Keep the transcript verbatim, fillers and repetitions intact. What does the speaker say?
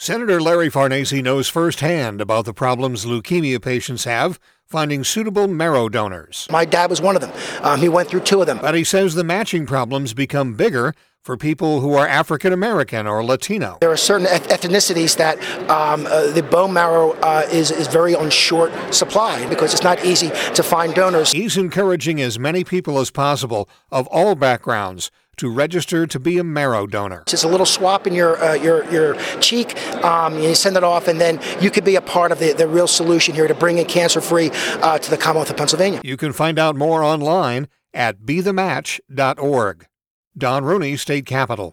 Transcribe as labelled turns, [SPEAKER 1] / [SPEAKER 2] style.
[SPEAKER 1] Senator Larry Farnese knows firsthand about the problems leukemia patients have finding suitable marrow donors.
[SPEAKER 2] My dad was one of them. Um, he went through two of them.
[SPEAKER 1] But he says the matching problems become bigger for people who are African American or Latino.
[SPEAKER 2] There are certain ethnicities that um, uh, the bone marrow uh, is, is very on short supply because it's not easy to find donors.
[SPEAKER 1] He's encouraging as many people as possible of all backgrounds to register to be a marrow donor.
[SPEAKER 2] It's just a little swap in your uh, your your cheek. Um, you send it off, and then you could be a part of the, the real solution here to bring in cancer-free uh, to the Commonwealth of Pennsylvania.
[SPEAKER 1] You can find out more online at be the match dot org. Don Rooney, State Capitol.